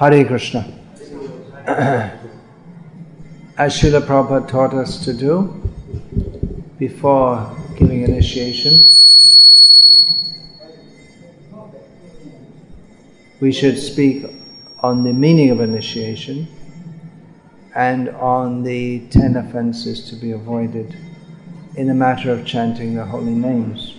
Hare Krishna. As Srila Prabhupada taught us to do before giving initiation, we should speak on the meaning of initiation and on the 10 offenses to be avoided in the matter of chanting the holy names.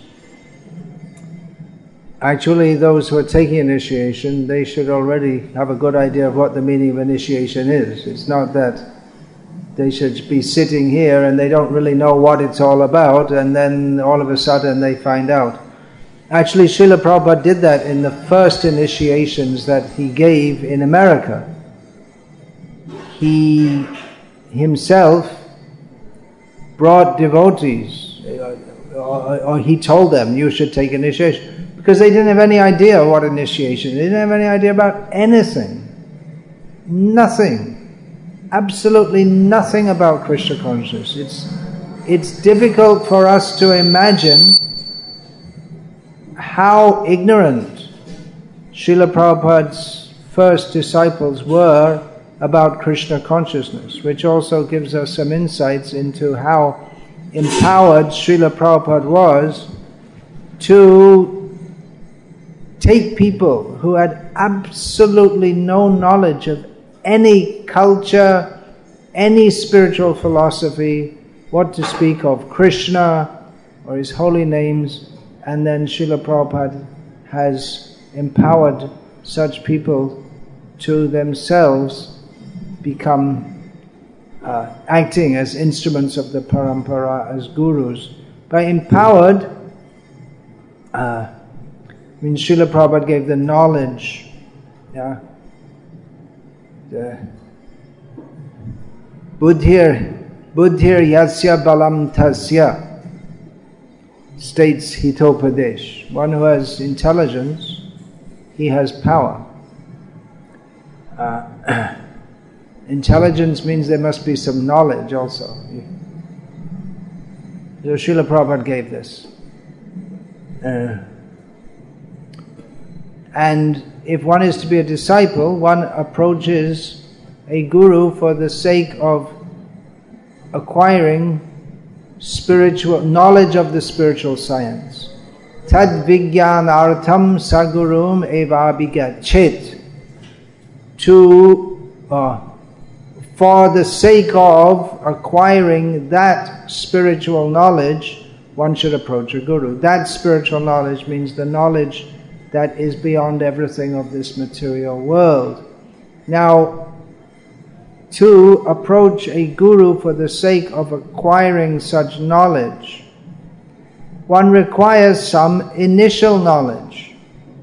Actually, those who are taking initiation, they should already have a good idea of what the meaning of initiation is. It's not that they should be sitting here and they don't really know what it's all about, and then all of a sudden they find out. Actually, Srila Prabhupada did that in the first initiations that he gave in America. He himself brought devotees, or he told them, you should take initiation. Because they didn't have any idea what initiation. They didn't have any idea about anything. Nothing. Absolutely nothing about Krishna consciousness. It's difficult for us to imagine how ignorant Srila Prabhupada's first disciples were about Krishna consciousness, which also gives us some insights into how empowered Srila Prabhupada was to take people who had absolutely no knowledge of any culture, any spiritual philosophy, what to speak of Krishna or his holy names, and then Srila Prabhupada has empowered such people to themselves become acting as instruments of the parampara, as gurus. By empowered, Srila Prabhupada gave the knowledge, the buddhir yasya balam tasya, states Hitopadesh. One who has intelligence, he has power. Intelligence means there must be some knowledge also. So Srila Prabhupada gave this. And if one is to be a disciple, one approaches a guru for the sake of acquiring spiritual knowledge of the spiritual science. Tad vigyanartham sagurum evabhigachet. For the sake of acquiring that spiritual knowledge, one should approach a guru. That spiritual knowledge means the knowledge that is beyond everything of this material world. Now, to approach a guru for the sake of acquiring such knowledge, one requires some initial knowledge.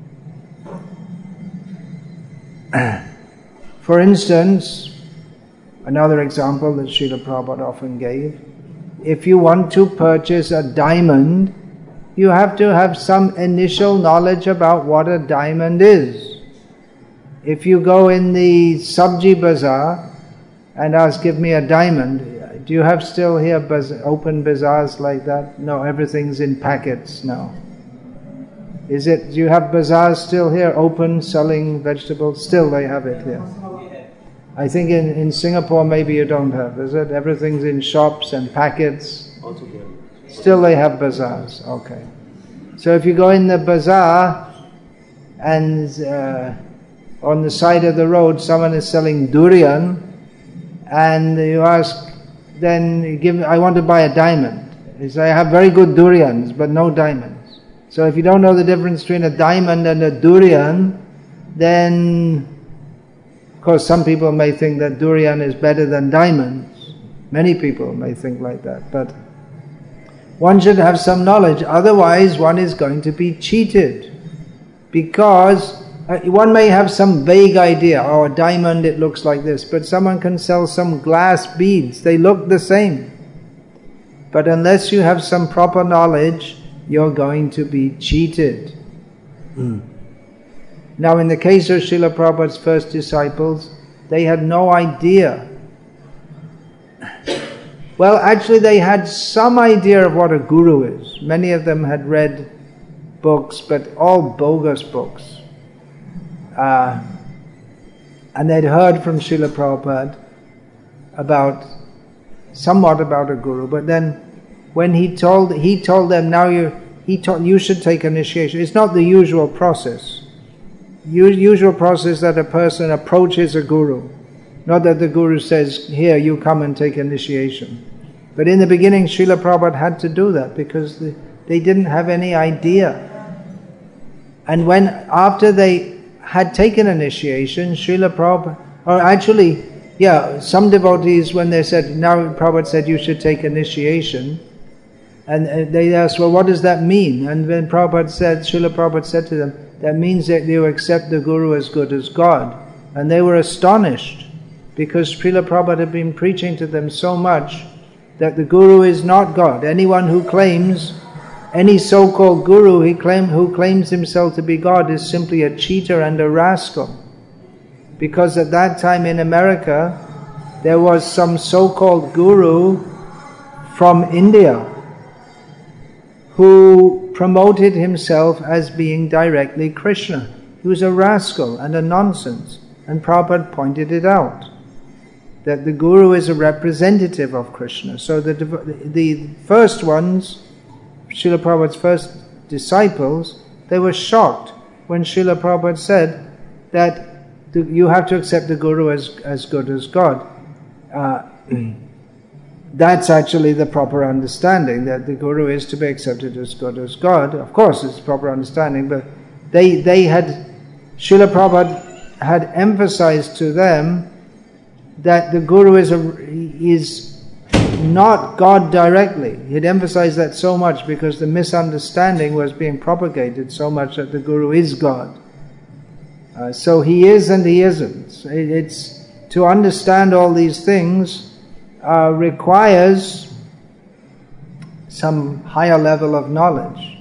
For instance, another example that Srila Prabhupada often gave, if you want to purchase a diamond, you have to have some initial knowledge about what a diamond is. If you go in the Sabji Bazaar and ask, give me a diamond, do you have still here open bazaars like that? No, everything's in packets now. Do you have bazaars still here open, selling vegetables? Still they have it here. I think in Singapore maybe you don't have, is it? Everything's in shops and packets. Still they have bazaars, okay. So if you go in the bazaar and on the side of the road someone is selling durian and you ask, then I want to buy a diamond. They say, I have very good durians but no diamonds. So if you don't know the difference between a diamond and a durian, then of course some people may think that durian is better than diamonds. Many people may think like that, but one should have some knowledge, otherwise one is going to be cheated. Because one may have some vague idea, a diamond it looks like this, but someone can sell some glass beads, they look the same. But unless you have some proper knowledge, you're going to be cheated. Now in the case of Srila Prabhupada's first disciples, they had no idea. Well, actually they had some idea of what a guru is. Many of them had read books, but all bogus books. And they'd heard from Srila Prabhupada somewhat about a guru, but then when he told them, now you should take initiation. It's not the usual process. Usual process that a person approaches a guru, not that the guru says, here, you come and take initiation. But in the beginning, Srila Prabhupada had to do that because they didn't have any idea. And after they had taken initiation, Srila Prabhupada, or actually, some devotees, when they said, now Prabhupada said you should take initiation, and they asked, well, what does that mean? And when Srila Prabhupada said to them, that means that you accept the Guru as good as God. And they were astonished, because Srila Prabhupada had been preaching to them so much that the Guru is not God. Anyone who claims, any so-called Guru who claims himself to be God is simply a cheater and a rascal. Because at that time in America, there was some so-called Guru from India who promoted himself as being directly Krishna. He was a rascal and a nonsense. And Prabhupada pointed it out, that the Guru is a representative of Krishna. So the first ones, Srila Prabhupada's first disciples, they were shocked when Srila Prabhupada said that you have to accept the Guru as good as God. That's actually the proper understanding, that the Guru is to be accepted as good as God. Of course, it's proper understanding, but Srila Prabhupada had emphasized to them that the Guru is not God directly. He had emphasized that so much because the misunderstanding was being propagated so much that the Guru is God. So he is and he isn't. It's to understand all these things requires some higher level of knowledge.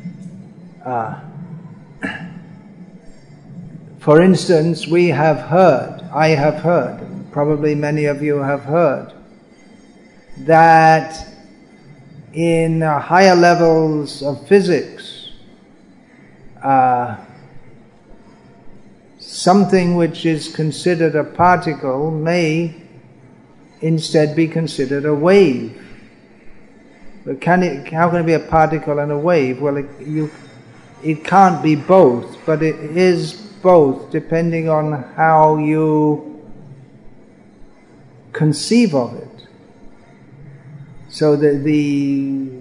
For instance, I have heard, probably many of you have heard, that in higher levels of physics, something which is considered a particle may instead be considered a wave. But how can it be a particle and a wave? Well, it can't be both, but it is both depending on how you conceive of it. So the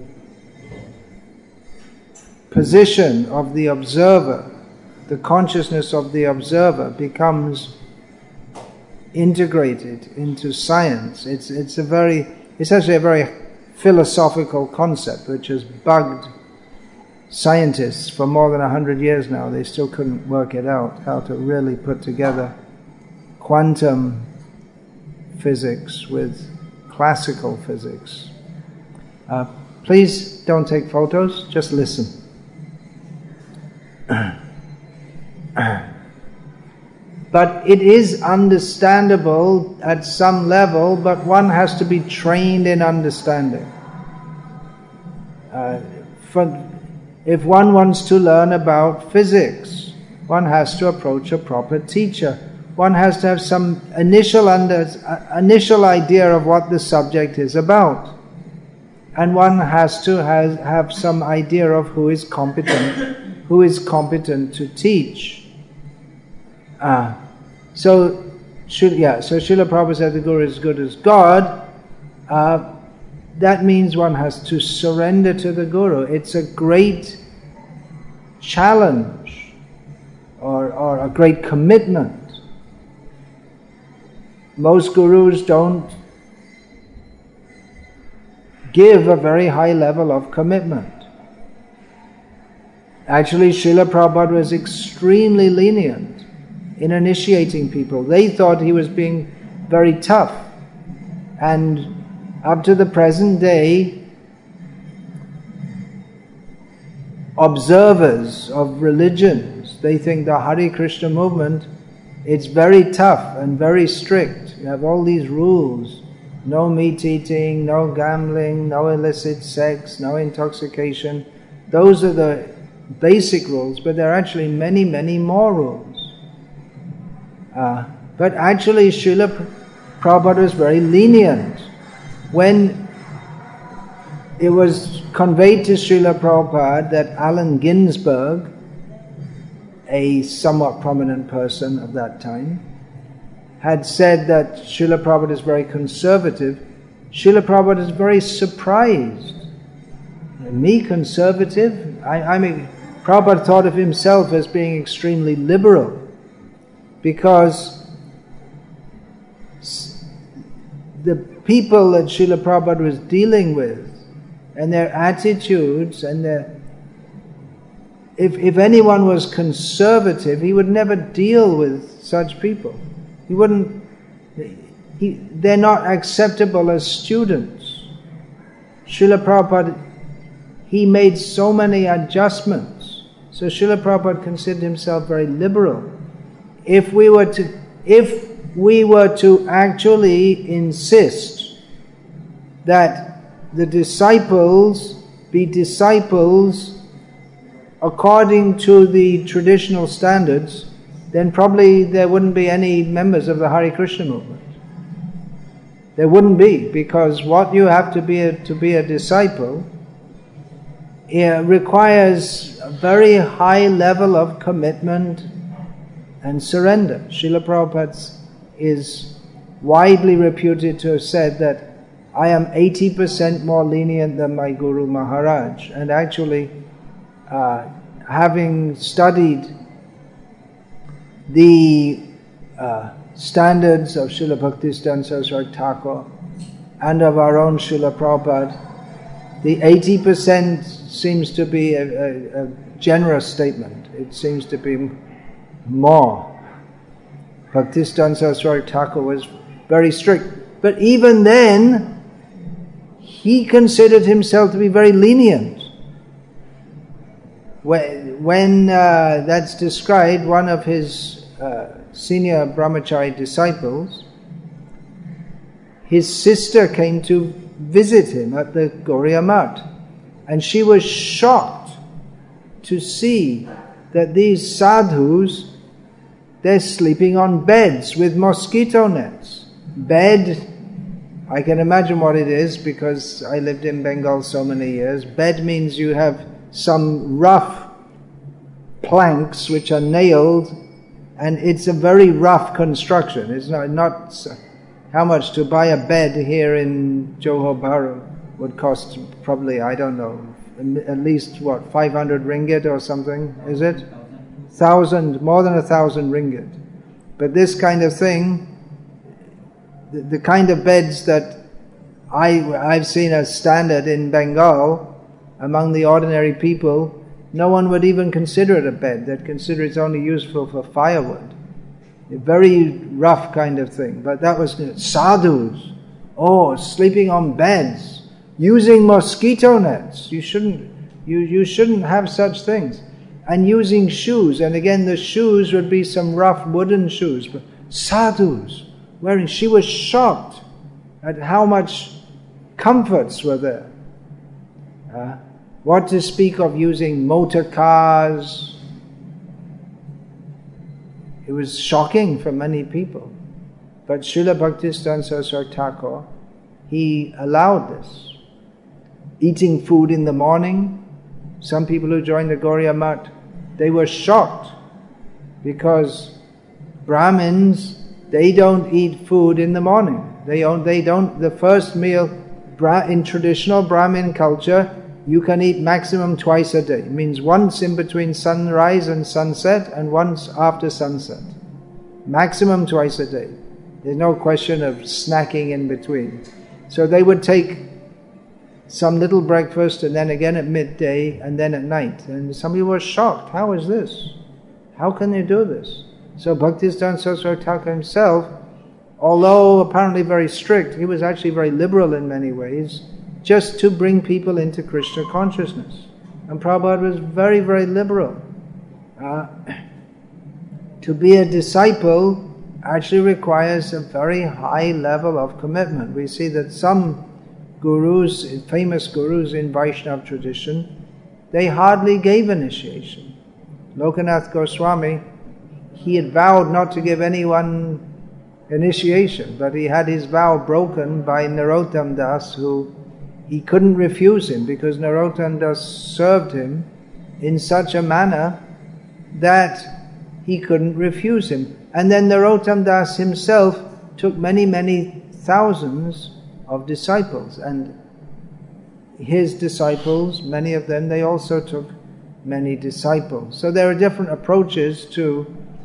position of the observer, the consciousness of the observer becomes integrated into science. It's actually a very philosophical concept which has bugged scientists for more than 100 years now. They still couldn't work it out, how to really put together quantum physics with classical physics. Please don't take photos, just listen. But it is understandable at some level, but one has to be trained in understanding. If one wants to learn about physics, one has to approach a proper teacher. One has to have some initial idea of what the subject is about. And one has to have some idea of who is competent to teach. So Srila Prabhupada said the Guru is good as God. That means one has to surrender to the Guru. It's a great challenge or a great commitment. Most gurus don't give a very high level of commitment. Actually, Srila Prabhupada was extremely lenient in initiating people. They thought he was being very tough. And up to the present day, observers of religions, they think the Hare Krishna movement, it's very tough and very strict. You have all these rules. No meat eating, no gambling, no illicit sex, no intoxication. Those are the basic rules, but there are actually many, many more rules. But actually Srila Prabhupada was very lenient. When it was conveyed to Srila Prabhupada that Allen Ginsberg, a somewhat prominent person of that time, had said that Srila Prabhupada is very conservative, Srila Prabhupada is very surprised. Me conservative? I mean, Prabhupada thought of himself as being extremely liberal, because the people that Srila Prabhupada was dealing with and their attitudes and if anyone was conservative, he would never deal with such people. He wouldn't. They're not acceptable as students. Srila Prabhupada, he made so many adjustments. So Srila Prabhupada considered himself very liberal. If we were to actually insist that the disciples be disciples according to the traditional standards, then probably there wouldn't be any members of the Hare Krishna movement. There wouldn't be, because what you have to be a disciple, it requires a very high level of commitment and surrender. Srila Prabhupada is widely reputed to have said that I am 80% more lenient than my Guru Maharaj. And actually, having studied the standards of Srila Bhaktisiddhanta Saraswati Thakur and of our own Srila Prabhupada, the 80% seems to be a generous statement. It seems to be more. Bhaktisiddhanta Saraswati Thakur was very strict. But even then, he considered himself to be very lenient. When that's described, one of his senior brahmachari disciples, his sister came to visit him at the Gaudiya Math, and she was shocked to see that these sadhus, they're sleeping on beds with mosquito nets. Bed, I can imagine what it is because I lived in Bengal so many years. Bed means you have some rough planks which are nailed, and it's a very rough construction. It's not how much to buy a bed here in Johor Bahru would cost probably, I don't know, at least 500 ringgit or something, is it? 1,000, more than 1,000 ringgit. But this kind of thing, the kind of beds that I've seen as standard in Bengal, among the ordinary people, no one would even consider it a bed. They'd consider it's only useful for firewood. A very rough kind of thing. But that was sadhus. Oh, sleeping on beds, using mosquito nets. You shouldn't have such things. And using shoes. And again, the shoes would be some rough wooden shoes. But sadhus wearing. She was shocked at how much comforts were there. What to speak of using motor cars. It was shocking for many people. But Srila Bhaktisiddhanta Saraswati Thakur, he allowed this. Eating food in the morning. Some people who joined the Gaudiya Math, they were shocked because Brahmins, they don't eat food in the morning. They don't. The first meal in traditional Brahmin culture, you can eat maximum twice a day. It means once in between sunrise and sunset and once after sunset. Maximum twice a day. There's no question of snacking in between. So they would take some little breakfast and then again at midday and then at night. And some people were shocked. How is this? How can they do this? So Bhaktisiddhanta Saraswati Thakur himself, although apparently very strict, he was actually very liberal in many ways, just to bring people into Krishna consciousness. And Prabhupada was very, very liberal. To be a disciple actually requires a very high level of commitment. We see that some gurus, famous gurus in Vaishnava tradition, they hardly gave initiation. Lokanath Goswami, he had vowed not to give anyone initiation, but he had his vow broken by Narottam Das, who he couldn't refuse him, because Narottam Das served him in such a manner that he couldn't refuse him. And then Narottam Das himself took many, many thousands of disciples, and his disciples, many of them, they also took many disciples. So there are different approaches to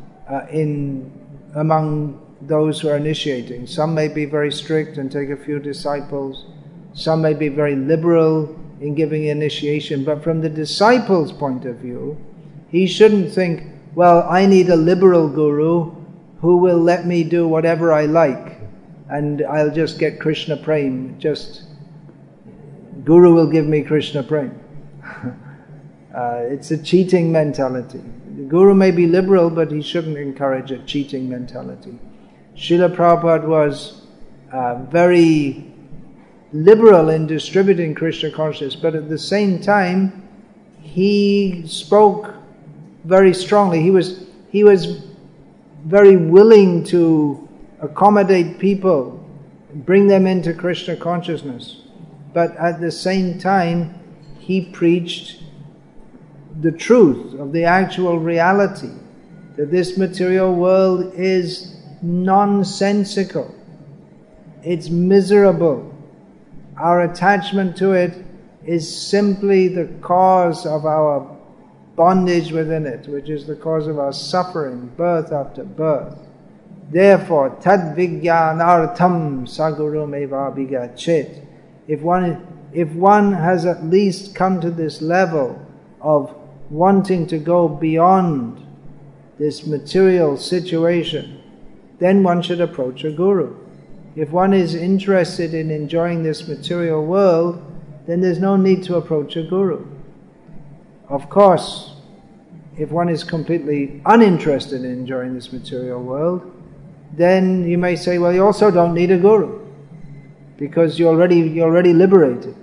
among those who are initiating. Some may be very strict and take a few disciples. Some may be very liberal in giving initiation. But from the disciple's point of view, he shouldn't think, well, I need a liberal guru who will let me do whatever I like, and I'll just get Krishna Prem. Guru will give me Krishna Prem. It's a cheating mentality. The guru may be liberal, but he shouldn't encourage a cheating mentality. Srila Prabhupada was very liberal in distributing Krishna consciousness, but at the same time, he spoke very strongly. He was very willing to accommodate people, bring them into Krishna consciousness. But at the same time, he preached the truth of the actual reality, that this material world is nonsensical. It's miserable. Our attachment to it is simply the cause of our bondage within it, which is the cause of our suffering, birth after birth. Therefore, tad vijnanartham sagurum eva vigachet. If one has at least come to this level of wanting to go beyond this material situation, then one should approach a guru. If one is interested in enjoying this material world, then there's no need to approach a guru. Of course, if one is completely uninterested in enjoying this material world, then you may say, well, you also don't need a guru, because you're already liberated.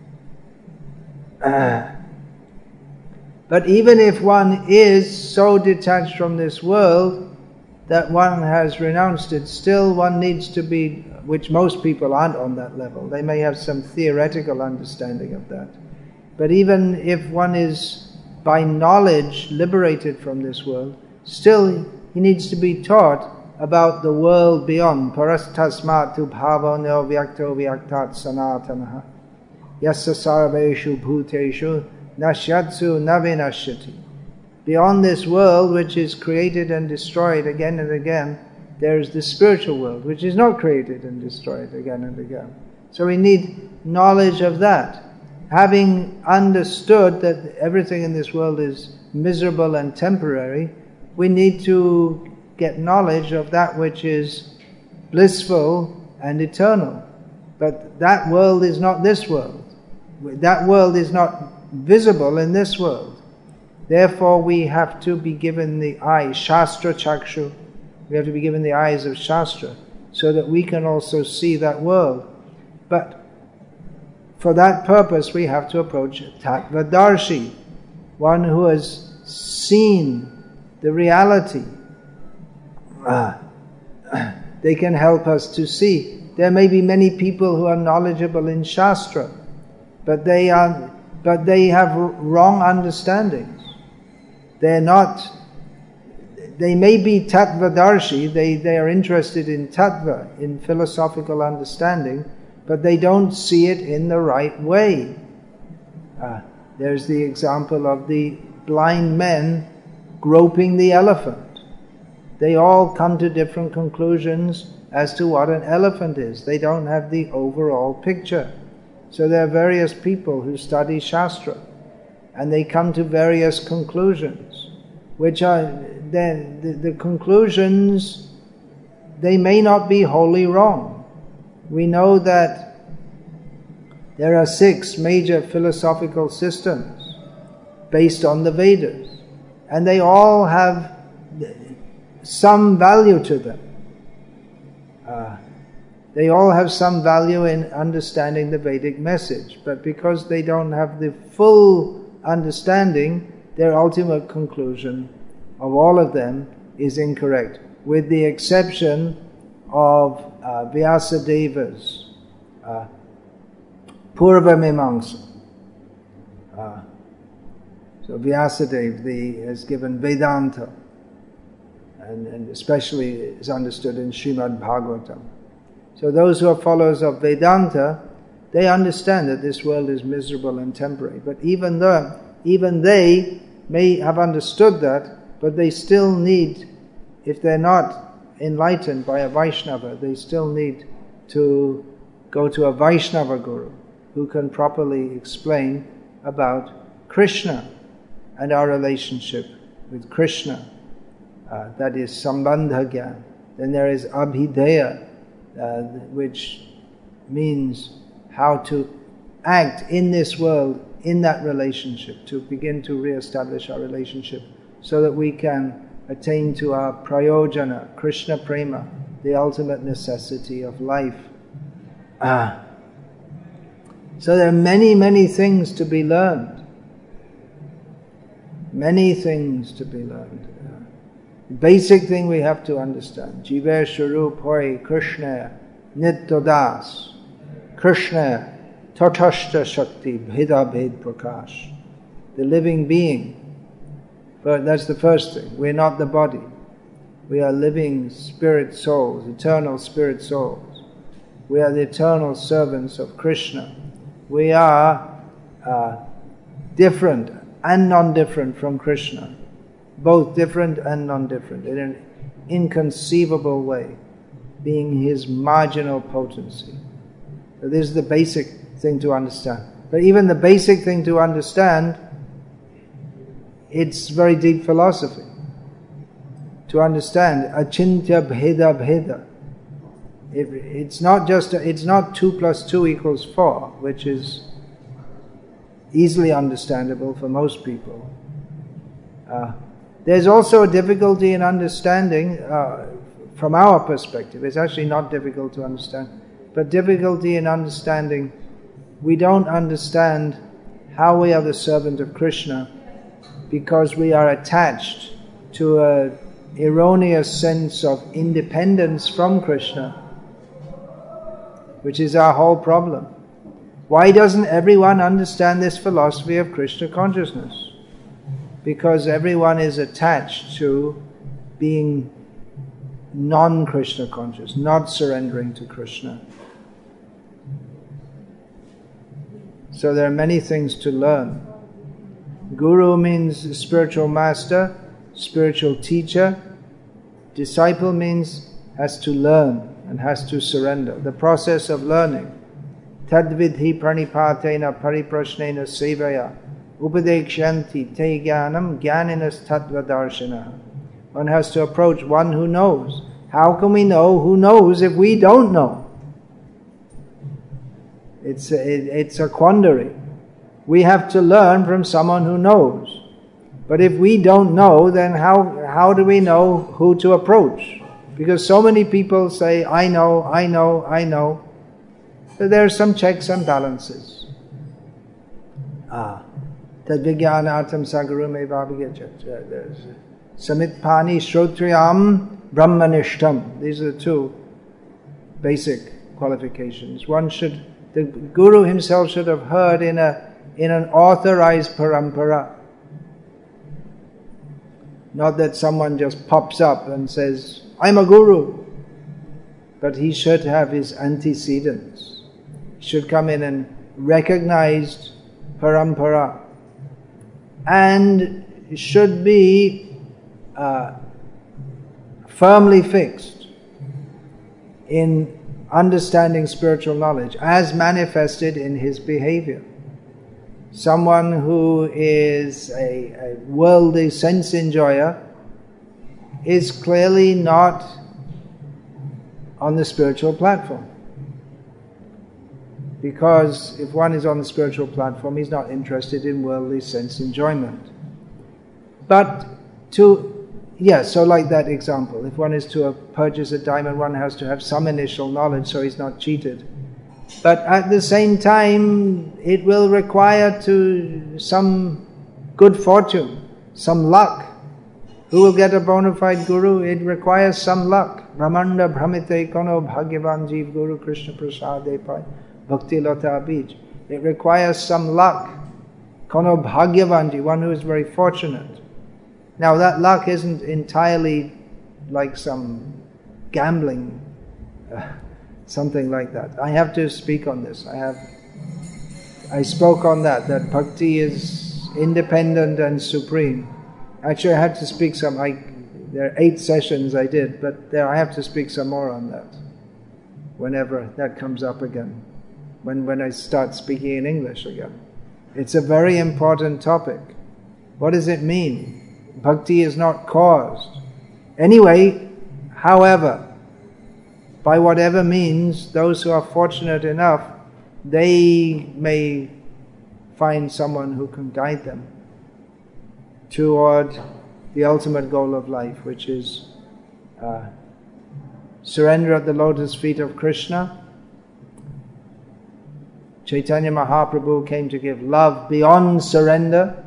But even if one is so detached from this world that one has renounced it, still one needs to be, which most people aren't on that level. They may have some theoretical understanding of that. But even if one is by knowledge liberated from this world, still he needs to be taught about the world beyond. Parastasmatu bhavono vyakto vyaktat sanatanaha yassa sarveshu bhuteshu nashyatsu navinashyati. Beyond this world, which is created and destroyed again and again, there is the spiritual world, which is not created and destroyed again and again. So we need knowledge of that. Having understood that everything in this world is miserable and temporary, we need to get knowledge of that which is blissful and eternal. But that world is not this world. That world is not visible in this world. Therefore we have to be given the eye, Shastra Chakshu. We have to be given the eyes of Shastra, so that we can also see that world. But for that purpose we have to approach Tattvadarshi, one who has seen the reality. They can help us to see. There may be many people who are knowledgeable in Shastra, but they have wrong understandings. They may be Tattvadarshi, they are interested in Tattva, in philosophical understanding, but they don't see it in the right way. There's the example of the blind men groping the elephant. They all come to different conclusions as to what an elephant is. They don't have the overall picture. So there are various people who study Shastra, and they come to various conclusions, which are the conclusions, they may not be wholly wrong. We know that there are 6 major philosophical systems based on the Vedas, and they all have some value to them. They all have some value in understanding the Vedic message, but because they don't have the full understanding, their ultimate conclusion of all of them is incorrect, with the exception of Vyasadeva's Purva Mimamsa. So Vyasadeva has given Vedanta, and especially is understood in Srimad Bhagavatam. So those who are followers of Vedanta, they understand that this world is miserable and temporary. But even they may have understood that, but they still need, if they're not enlightened by a Vaishnava, they still need to go to a Vaishnava Guru who can properly explain about Krishna and our relationship with Krishna. That is Sambandha Gyan. Then there is Abhideya, which means how to act in this world, in that relationship, to begin to re-establish our relationship so that we can attain to our prayojana, Krishna Prema, the ultimate necessity of life. So there are many, many things to be learned. Many things to be learned. The basic thing we have to understand. Jiva Swarup Hoy Krishna Nityadas. Krishna Tatashta Shakti Bheda Bhed Prakash. The living being. But that's the first thing. We're not the body. We are living spirit souls, eternal spirit souls. We are the eternal servants of Krishna. We are different and non-different from Krishna. Both different and non-different in an inconceivable way, being his marginal potency. So this is the basic thing to understand. But even the basic thing to understand, it's very deep philosophy. To understand achintya bheda bheda. It's not 2 + 2 = 4, which is easily understandable for most people. There's also a difficulty in understanding, from our perspective. It's actually not difficult to understand, but difficulty in understanding. We don't understand how we are the servant of Krishna because we are attached to an erroneous sense of independence from Krishna, which is our whole problem. Why doesn't everyone understand this philosophy of Krishna consciousness? Because everyone is attached to being non-Krishna conscious, not surrendering to Krishna. So there are many things to learn. Guru means spiritual master, spiritual teacher. Disciple means has to learn and has to surrender. The process of learning. Tadvidhi pranipatena pariprashnena sevaya upadekshanti te jnanam jnaninas tattvadarshana. One has to approach one who knows. How can we know who knows if we don't know? It's a quandary. We have to learn from someone who knows. But if we don't know, then how do we know who to approach? Because so many people say, I know, I know, I know. So there are some checks and balances. Tadvijnanatam sagarume vabhigachat. Samitpani shrotriyam brahmanishtam. These are the two basic qualifications. The Guru himself should have heard in an authorized parampara. Not that someone just pops up and says, I'm a Guru. But he should have his antecedents. He should come in and recognized parampara. And should be firmly fixed in understanding spiritual knowledge as manifested in his behavior. Someone who is a worldly sense enjoyer is clearly not on the spiritual platform. Because if one is on the spiritual platform, he's not interested in worldly sense enjoyment. But so like that example, if one is to purchase a diamond, one has to have some initial knowledge so he's not cheated. But at the same time, it will require some good fortune, some luck, Who will get a bona fide guru? It requires some luck. Brahmanda Brahmite Kono Bhagyavan Jeev Guru Krishna Prasade Pai Bhakti Lata Bij. It requires some luck. Kono Bhagyavanji, one who is very fortunate. Now that luck isn't entirely like some gambling, something like that. I have to speak on this. I spoke on that bhakti is independent and supreme. Actually, I had to speak there are 8 sessions I did, but I have to speak some more on that whenever that comes up again, when I start speaking in English again. It's a very important topic. What does it mean? Bhakti is not caused. Anyway, however, by whatever means, those who are fortunate enough, they may find someone who can guide them toward the ultimate goal of life, which is surrender at the lotus feet of Krishna. Chaitanya Mahaprabhu came to give love beyond surrender,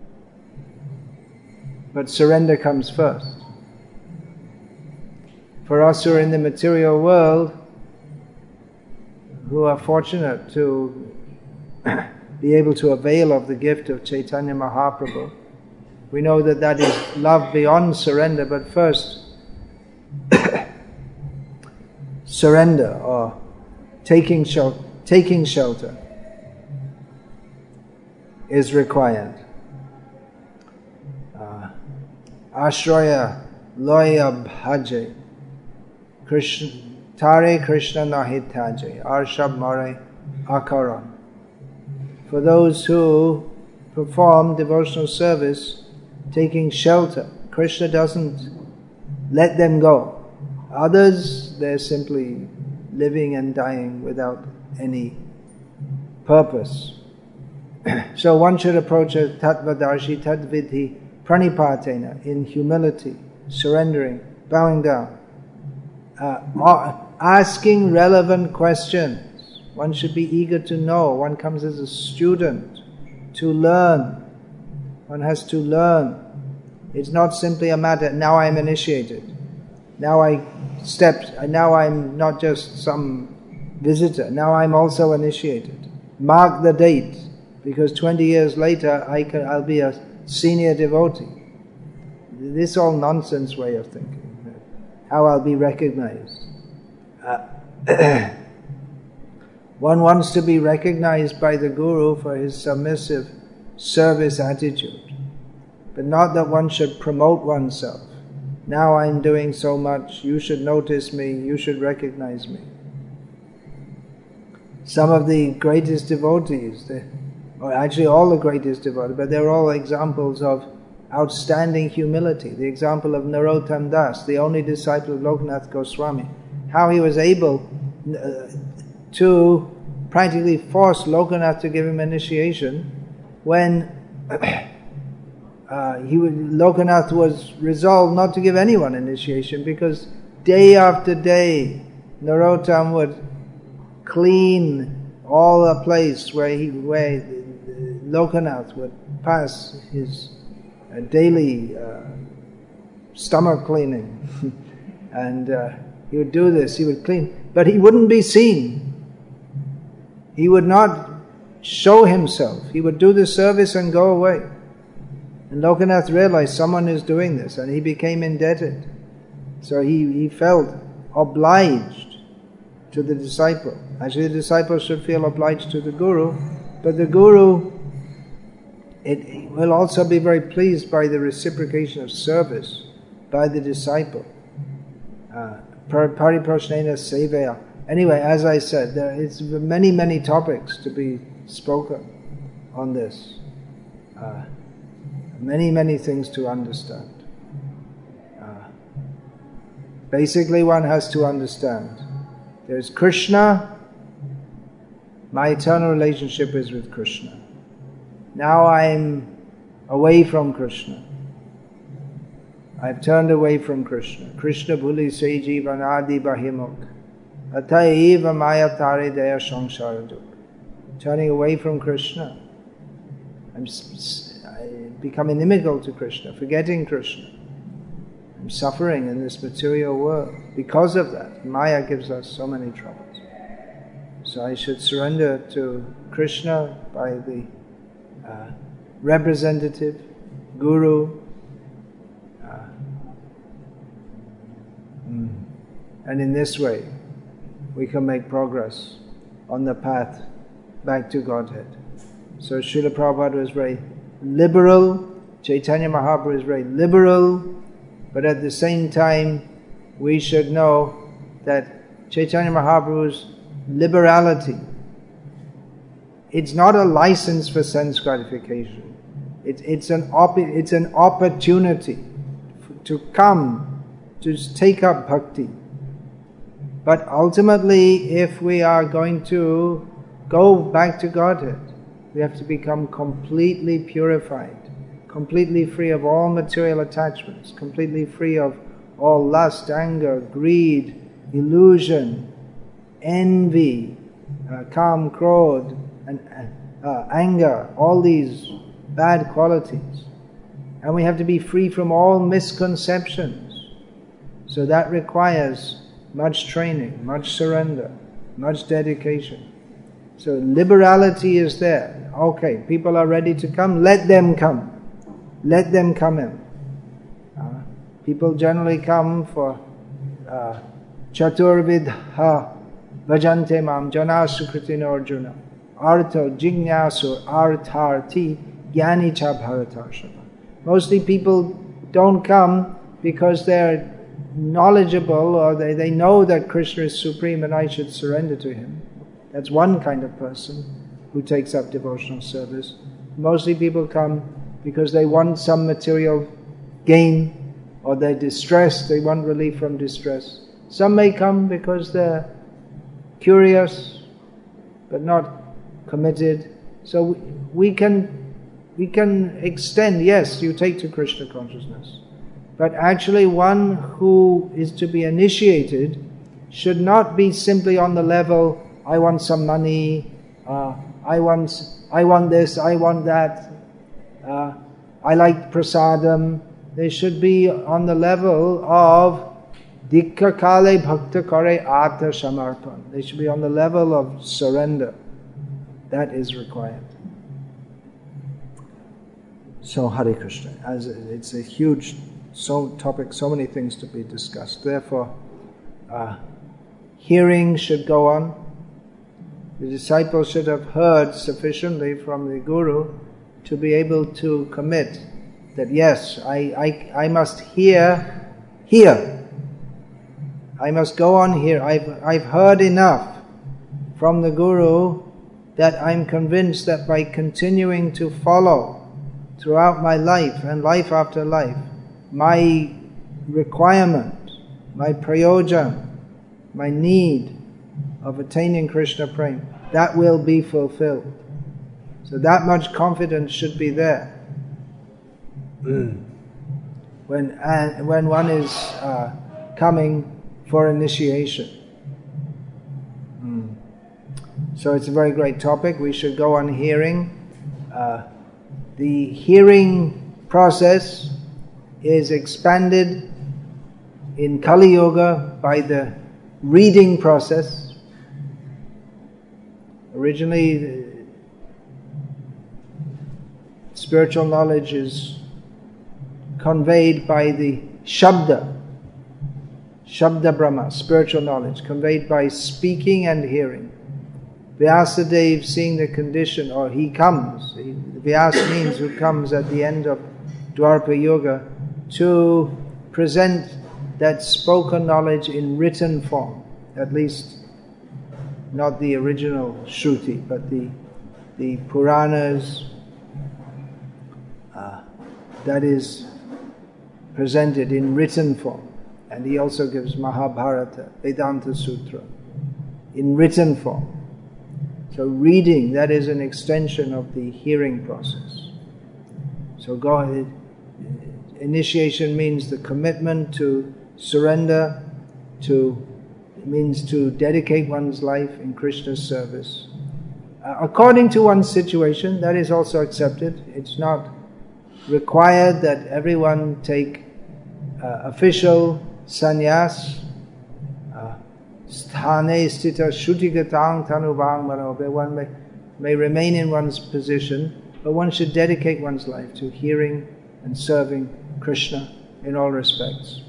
but surrender comes first. For us who are in the material world, who are fortunate to be able to avail of the gift of Chaitanya Mahaprabhu, we know that is love beyond surrender, but first surrender or taking shelter is required. Ashraya loya bhaje Tare Krishna nahi tyaje arshab mare akaran. For those who perform devotional service, taking shelter, Krishna doesn't let them go. Others, they're simply living and dying without any purpose. So one should approach a tattvadarshi tadvidhi pranipatena, in humility, surrendering, bowing down, asking relevant questions. One should be eager to know. One comes as a student to learn. One has to learn. It's not simply a matter, now I'm initiated. Now I'm not just some visitor. Now I'm also initiated. Mark the date, because 20 years later I'll be a senior devotee. This is all nonsense way of thinking. How I'll be recognized. One wants to be recognized by the Guru for his submissive service attitude, but not that one should promote oneself. Now I'm doing so much, you should notice me, you should recognize me. Some of the greatest devotees, or actually all the greatest devotees, but they're all examples of outstanding humility. The example of Narottam Das, the only disciple of Lokanath Goswami, how he was able to practically force Lokanath to give him initiation when Lokanath was resolved not to give anyone initiation, because day after day Narottam would clean all the place where Lokanath would pass his daily stomach cleaning. And he would do this, he would clean, but he wouldn't be seen. He would not show himself. He would do the service and go away. And Lokanath realized someone is doing this, and he became indebted. So he felt obliged to the disciple. Actually, the disciple should feel obliged to the Guru, but the Guru will also be very pleased by the reciprocation of service by the disciple. Pariprashnena sevaya. Anyway, as I said, there is many, many topics to be spoken on this. Many, many things to understand. Basically, one has to understand. There's Krishna. My eternal relationship is with Krishna. Now I'm away from Krishna. I've turned away from Krishna. Krishna bhuli se jivan adi bahimuk. Ataiva maya tare daya sangsharaduk. Turning away from Krishna. I'm become inimical to Krishna, forgetting Krishna. I'm suffering in this material world. Because of that, Maya gives us so many troubles. So I should surrender to Krishna by the representative, Guru, and in this way we can make progress on the path back to Godhead. So Srila Prabhupada was very liberal, Chaitanya Mahaprabhu is very liberal, but at the same time we should know that Chaitanya Mahaprabhu's liberality, it's not a license for sense gratification. It's an opportunity to come, to take up bhakti. But ultimately, if we are going to go back to Godhead, we have to become completely purified, completely free of all material attachments, completely free of all lust, anger, greed, illusion, envy, kam, krodh, and anger, all these bad qualities. And we have to be free from all misconceptions. So that requires much training, much surrender, much dedication. So liberality is there. Okay, people are ready to come, let them come. Let them come in. People generally come for Chaturvidha Vajante Mam Jana Sukritin Arjuna Artho Jignasur Artharti Gyani Cha Bharatarshava. Mostly people don't come because they're knowledgeable or they know that Krishna is supreme and I should surrender to him. That's one kind of person who takes up devotional service. Mostly people come because they want some material gain or they're distressed, they want relief from distress. Some may come because they're curious but not committed. So we can extend, yes, you take to Krishna consciousness. But actually one who is to be initiated should not be simply on the level, I want some money, I want this, I want that, I like prasadam. They should be on the level of Dikha Kale Bhakta Kare Ata Samarpan. They should be on the level of surrender. That is required. So Hare Krishna, as it's a huge topic, so many things to be discussed. Therefore, hearing should go on. The disciple should have heard sufficiently from the Guru to be able to commit that yes, I must hear. I must go on here. I've heard enough from the Guru that I'm convinced that by continuing to follow throughout my life and life after life, my requirement, my prayojan, my need of attaining Krishna Prema, that will be fulfilled. So that much confidence should be there. When one is coming for initiation. So it's a very great topic. We should go on hearing. The hearing process is expanded in Kali Yuga by the reading process. Originally, spiritual knowledge is conveyed by the Shabda Brahma, spiritual knowledge, conveyed by speaking and hearing. Vyasadeva, seeing the condition, or he comes, Vyasa means who comes at the end of Dwapara Yuga, to present that spoken knowledge in written form, at least not the original Shruti, but the Puranas, that is presented in written form. And he also gives Mahabharata, Vedanta Sutra, in written form. So reading, that is an extension of the hearing process. So initiation means the commitment to surrender, it means to dedicate one's life in Krishna's service. According to one's situation, that is also accepted. It's not required that everyone take official sannyas, sthane stita shutigatang tanubang manobe, one may remain in one's position, but one should dedicate one's life to hearing and serving Krishna in all respects.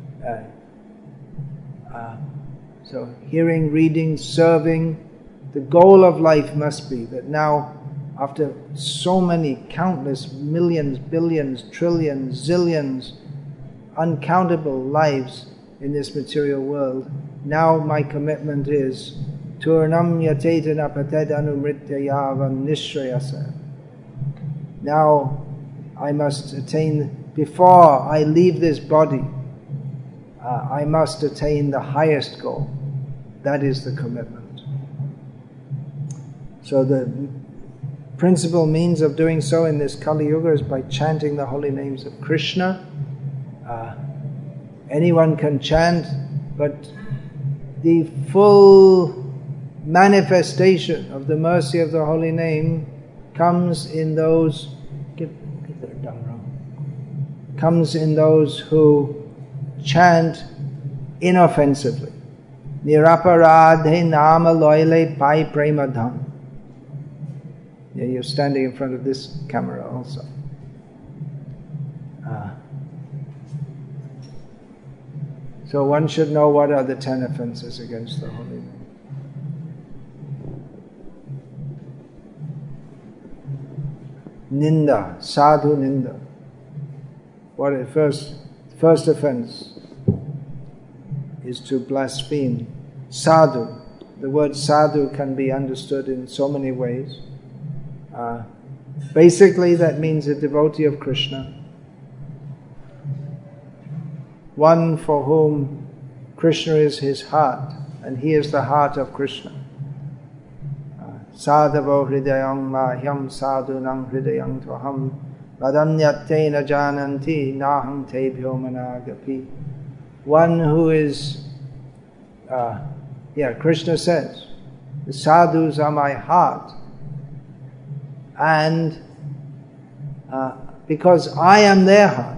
So hearing, reading, serving, the goal of life must be that now, after so many countless millions, billions, trillions, zillions, uncountable lives in this material world, now my commitment is Turnam yatetana patedanu mrityayavan nishrayasa. Now I must attain, before I leave this body, I must attain the highest goal. That is the commitment. So the principal means of doing so in this Kali Yuga is by chanting the holy names of Krishna. Anyone can chant, but the full manifestation of the mercy of the holy name comes in those who chant inoffensively. Niraparadhe nama loile pai premadham. Yeah, you're standing in front of this camera also. So one should know what are the 10 offenses against the holy name. Ninda, sadhu ninda. What first offense is to blaspheme. Sadhu. The word sadhu can be understood in so many ways. Basically, that means a devotee of Krishna. One for whom Krishna is his heart, and he is the heart of Krishna. Sadhavo hridayam mahyam sadhunam hridayam tvaham vadanyate na jananti naham tebhyo managapi. One who is, Krishna says, the sadhus are my heart, and because I am their heart.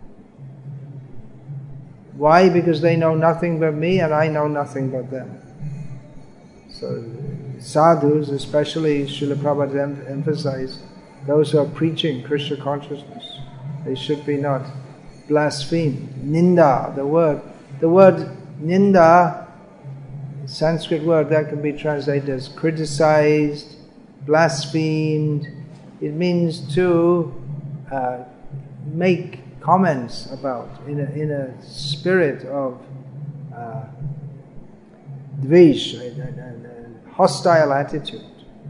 Why? Because they know nothing but me and I know nothing but them. So sadhus, especially Srila Prabhupada emphasized, those who are preaching Krishna consciousness, they should be not blasphemed. Ninda, the word ninda, Sanskrit word that can be translated as criticized, blasphemed. It means to make comments about in a spirit of dvesh, a hostile attitude.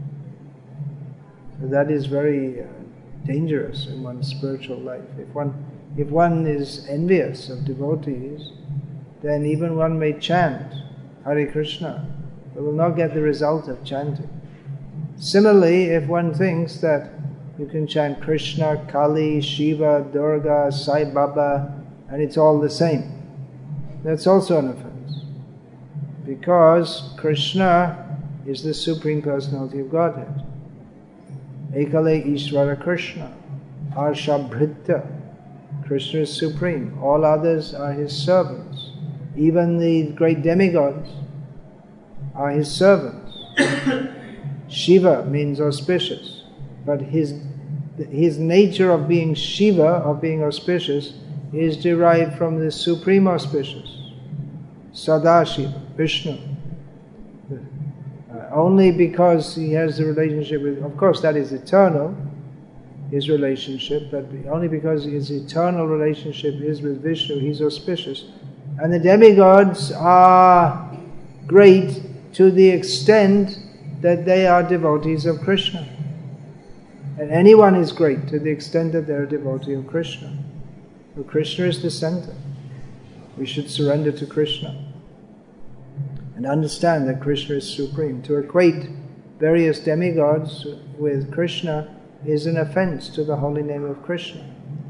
So that is very dangerous in one's spiritual life. If one is envious of devotees, then even one may chant Hare Krishna, but will not get the result of chanting. Similarly, if one thinks that you can chant Krishna, Kali, Shiva, Durga, Sai Baba, and it's all the same, that's also an offense. Because Krishna is the Supreme Personality of Godhead. Ekale Ishvara Krishna, Arshabhrita. Krishna is supreme. All others are his servants. Even the great demigods are his servants. Shiva means auspicious, but his nature of being Shiva, of being auspicious, is derived from the supreme auspicious, Sadashiva, Vishnu. Only because he has the relationship with, of course that is eternal, his relationship, but only because his eternal relationship is with Vishnu, he's auspicious. And the demigods are great to the extent that they are devotees of Krishna. And anyone is great to the extent that they're a devotee of Krishna. So Krishna is the center. We should surrender to Krishna and understand that Krishna is supreme. To equate various demigods with Krishna is an offense to the holy name of Krishna.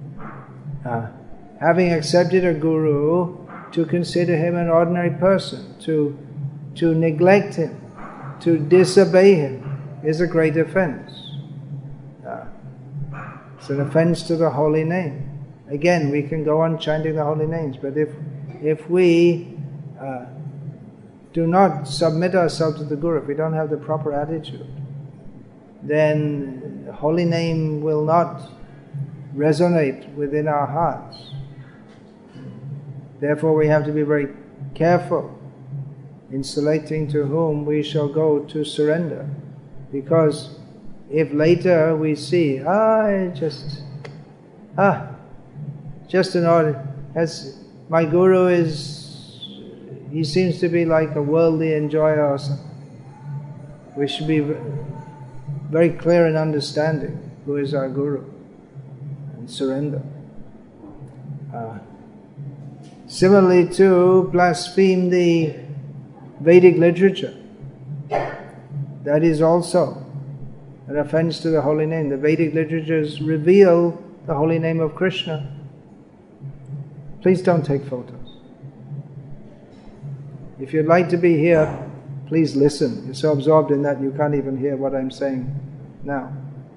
Having accepted a guru, to consider him an ordinary person, to neglect him, to disobey him, is a great offense. It's an offense to the holy name. again, we can go on chanting the holy names, but if we do not submit ourselves to the Guru, if we don't have the proper attitude, then the holy name will not resonate within our hearts. Therefore we have to be very careful in selecting to whom we shall go to surrender. Because if later we see, just an order, as my Guru he seems to be like a worldly enjoyer or something. We should be very clear in understanding who is our Guru and surrender. Similarly to blaspheme the Vedic literature. That is also an offense to the holy name. The Vedic literatures reveal the holy name of Krishna. Please don't take photos. If you'd like to be here, please listen. You're so absorbed in that you can't even hear what I'm saying now.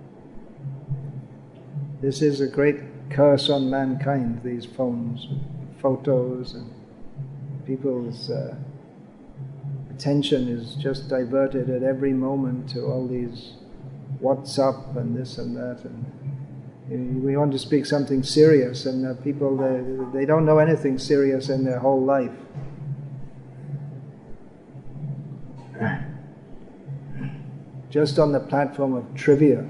This is a great curse on mankind, these phones, photos, and people's attention is just diverted at every moment to all these WhatsApp and this and that. And we want to speak something serious, and people, they don't know anything serious in their whole life. Just on the platform of trivia.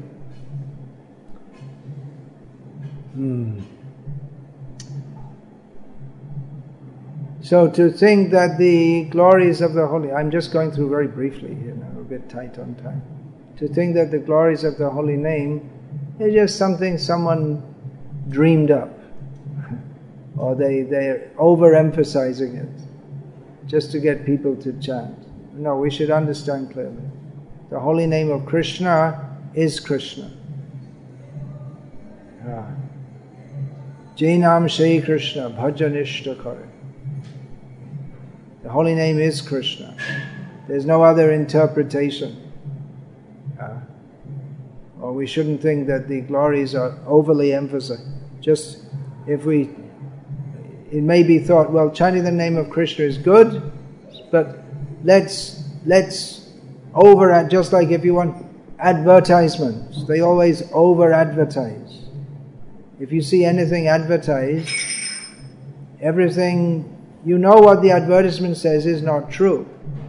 So to think that the glories of the holy, I'm just going through very briefly here now, a bit tight on time. To think that the glories of the holy name is just something someone dreamed up, or they're overemphasizing it just to get people to chant. No, we should understand clearly. The holy name of Krishna is Krishna. Jainam Shri Krishna Bhajanishta Kare. The holy name is Krishna. There's no other interpretation. Or we shouldn't think that the glories are overly emphasized. Just it may be thought, well, chanting the name of Krishna is good, but let's just like if you want advertisements, they always over-advertise. If you see anything advertised, everything, you know what the advertisement says is not true.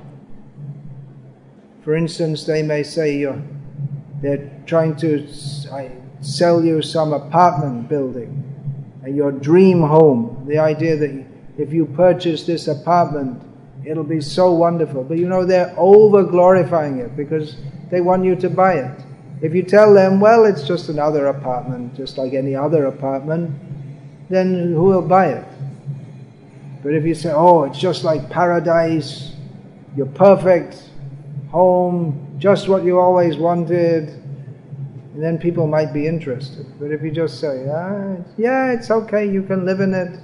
For instance, they may say they're trying to sell you some apartment building, your dream home, the idea that if you purchase this apartment, it'll be so wonderful. But they're over-glorifying it because they want you to buy it. If you tell them, well, it's just another apartment, just like any other apartment, then who will buy it? But if you say, oh, it's just like paradise, your perfect home, just what you always wanted, and then people might be interested. But if you just say, yeah, it's okay, you can live in it,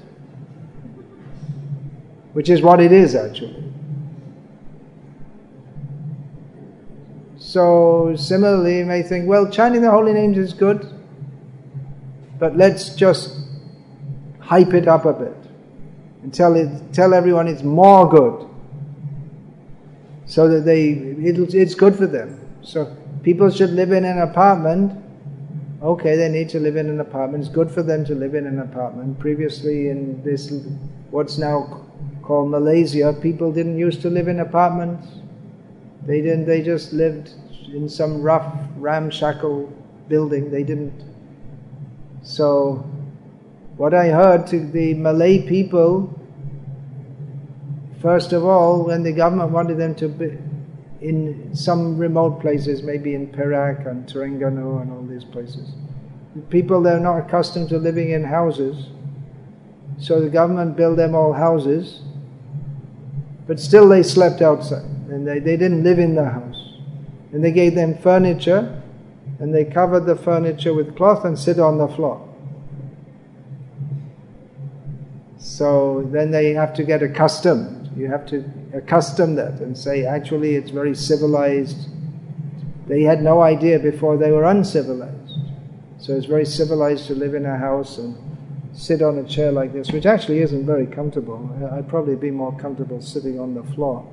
which is what it is actually. So similarly, you may think, well, chanting the holy names is good, but let's just hype it up a bit and tell everyone it's more good, so that it's good for them. So people should live in an apartment. Okay, they need to live in an apartment. It's good for them to live in an apartment. Previously in this, what's now called Malaysia, people didn't used to live in apartments. They just lived in some rough, ramshackle building. They didn't. So, what I heard to the Malay people, first of all, when the government wanted them to be in some remote places, maybe in Perak and Terengganu and all these places, people, they're not accustomed to living in houses, so the government built them all houses, but still they slept outside, and they didn't live in the house. And they gave them furniture, and they covered the furniture with cloth and sit on the floor. So then they have to get accustomed. You have to accustom that and say, actually it's very civilized. They had no idea before they were uncivilized. So it's very civilized to live in a house, and sit on a chair like this, which actually isn't very comfortable. I'd probably be more comfortable sitting on the floor.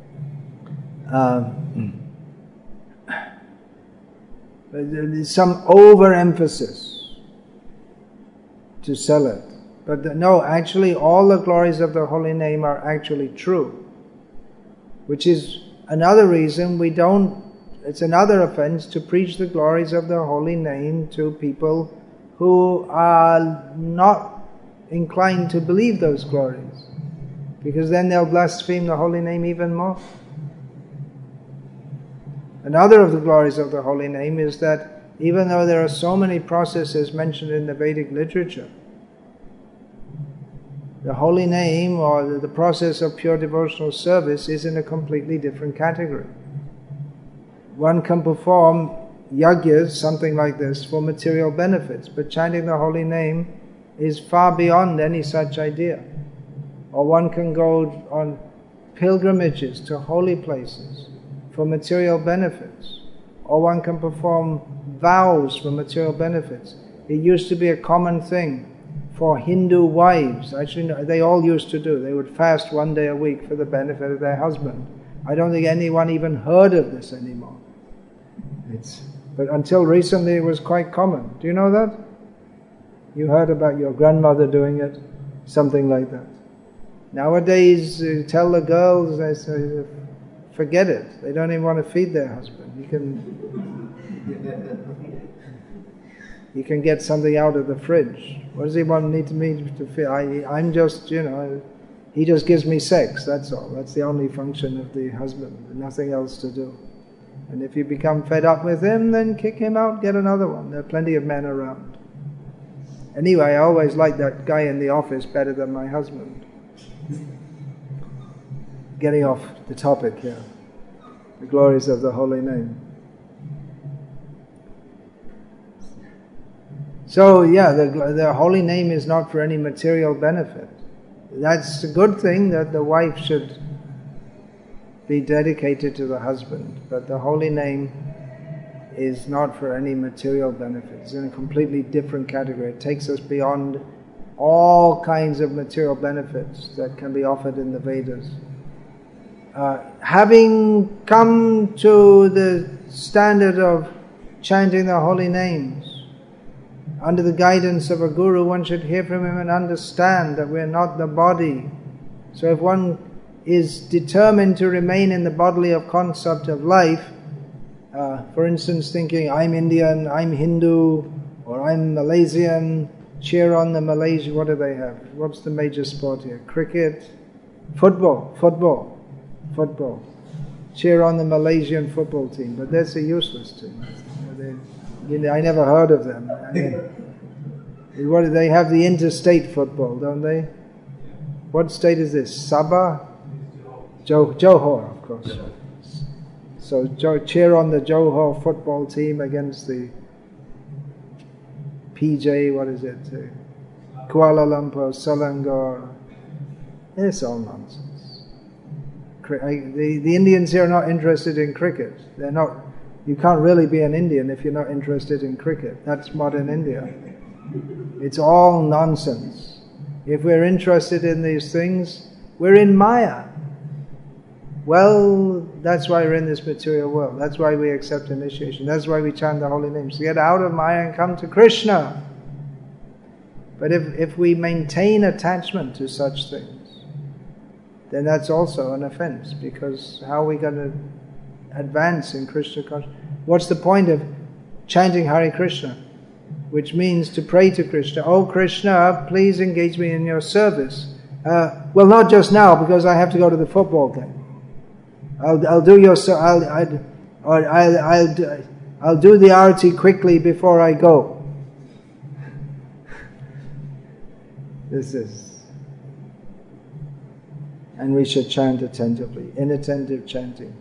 There's some overemphasis to sell it. But no, actually all the glories of the holy name are actually true. Which is another reason it's another offense to preach the glories of the holy name to people who are not inclined to believe those glories. Because then they'll blaspheme the holy name even more. Another of the glories of the holy name is that even though there are so many processes mentioned in the Vedic literature, the holy name or the process of pure devotional service is in a completely different category. One can perform yagyas, something like this, for material benefits, but chanting the holy name is far beyond any such idea. Or one can go on pilgrimages to holy places for material benefits. Or one can perform vows for material benefits. It used to be a common thing for Hindu wives. Actually, no, they all used to do. They would fast one day a week for the benefit of their husband. I don't think anyone even heard of this anymore. But until recently it was quite common. Do you know that? You heard about your grandmother doing it? Something like that. Nowadays, you tell the girls, they say, forget it. They don't even want to feed their husband. You can get something out of the fridge. What does he need me to feed? I'm just, he just gives me sex, that's all. That's the only function of the husband. Nothing else to do. And if you become fed up with him, then kick him out, get another one. There are plenty of men around. Anyway, I always liked that guy in the office better than my husband. Getting off the topic here. The glories of the holy name. So yeah, the holy name is not for any material benefit. That's a good thing that the wife should be dedicated to the husband, but the holy name is not for any material benefit. It's in a completely different category. It takes us beyond all kinds of material benefits that can be offered in the Vedas. Having come to the standard of chanting the holy names, under the guidance of a guru, one should hear from him and understand that we're not the body. So if one is determined to remain in the bodily of concept of life, for instance thinking, I'm Indian, I'm Hindu, or I'm Malaysian, cheer on the Malaysian, what do they have? What's the major sport here? Cricket? Football. Cheer on the Malaysian football team, but that's a useless team. I never heard of them. What do they have? The interstate football, don't they? What state is this? Sabah? Johor, of course. So cheer on the Johor football team against the PJ, what is it? Kuala Lumpur, Selangor. It's all nonsense. The Indians here are not interested in cricket. They're not. You can't really be an Indian if you're not interested in cricket. That's modern India. It's all nonsense. If we're interested in these things, we're in Maya. Well, that's why we're in this material world. That's why we accept initiation. That's why we chant the holy names. To get out of Maya and come to Krishna. But if we maintain attachment to such things, then that's also an offense. Because how are we going to advance in Krishna consciousness? What's the point of chanting Hare Krishna? Which means to pray to Krishna. Oh Krishna, please engage me in your service. Well, not just now, because I have to go to the football game. I'll do the arati quickly before I go. And we should chant attentively, inattentive chanting.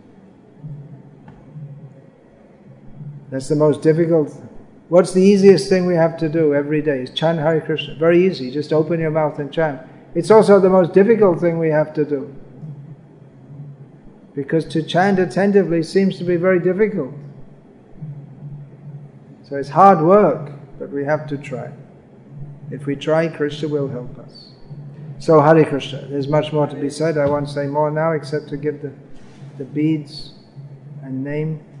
That's the most difficult. What's the easiest thing we have to do every day? Is chant Hare Krishna. Very easy, just open your mouth and chant. It's also the most difficult thing we have to do. Because to chant attentively seems to be very difficult. So it's hard work, but we have to try. If we try, Krishna will help us. So Hare Krishna. There's much more to be said. I won't say more now except to give the beads and name.